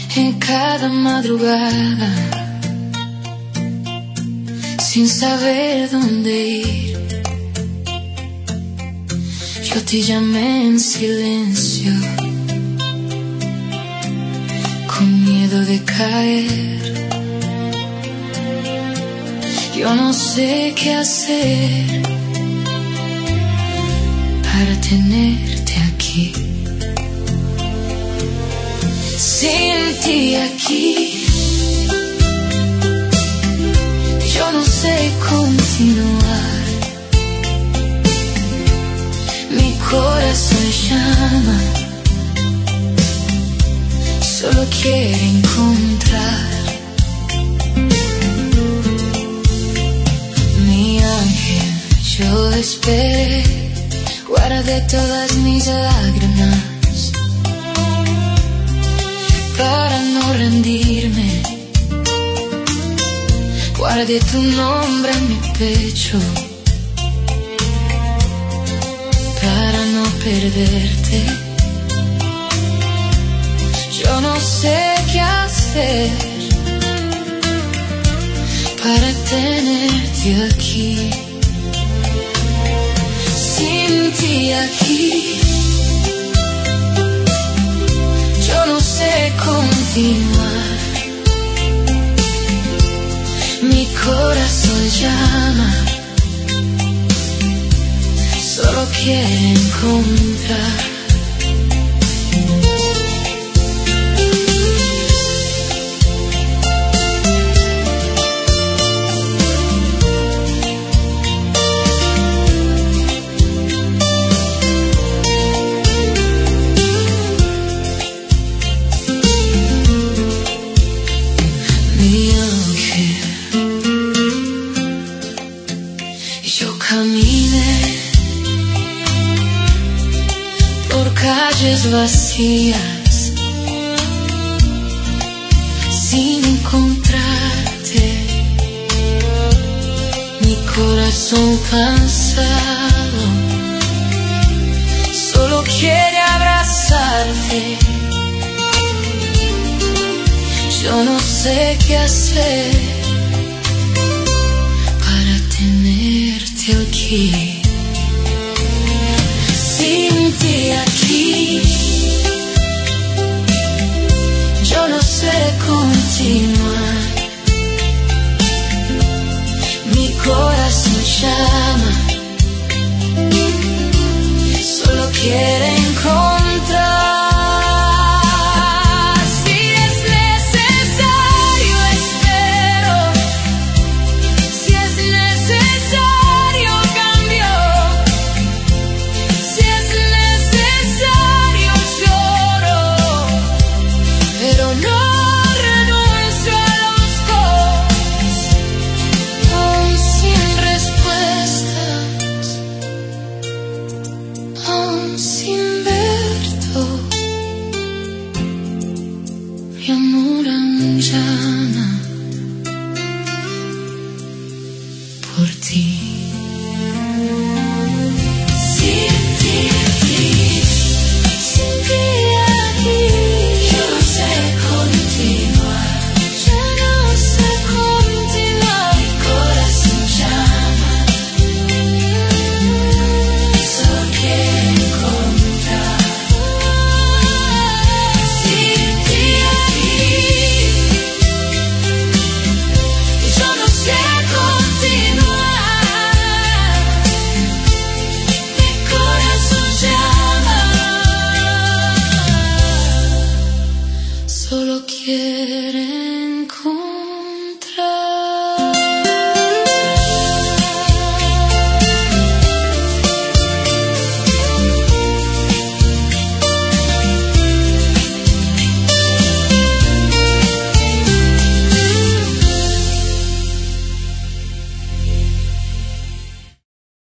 en cada madrugada, sin saber dónde ir. Yo te llamé en silencio, con miedo de caer. Yo no sé qué hacer para tenerte aquí. Sin ti aquí, yo no sé continuar. Mi corazón llama, solo quiere encontrar. Mi ángel, yo esperé, guardé todas mis lágrimas para no rendirme. Guardé tu nombre en mi pecho para no perderte. Yo no sé qué hacer para tenerte aquí. Sin ti aquí, yo no sé continuar. Mi corazón llama, solo quiere encontrar. Calles vacías, sin encontrarte. Mi corazón cansado solo quiere abrazarte. Yo no sé qué hacer para tenerte aquí. Sin ti aquí, yo no sé continuar. Mi corazón llama, solo quiere encontrar. Si es necesario, espero. Si es necesario, cambio. Si es necesario, lloro. Pero no renuncio a los dos, aún sin respuestas, aún sin verte. Mi amor aún llama por ti. Sin ti aquí, sin ti aquí, yo no sé continuar. Yo no sé continuar. Mi corazón llama, solo quiere encontrar. Sin ti aquí, yo no sé continuar. Mi corazón llama, solo quiere encontrar.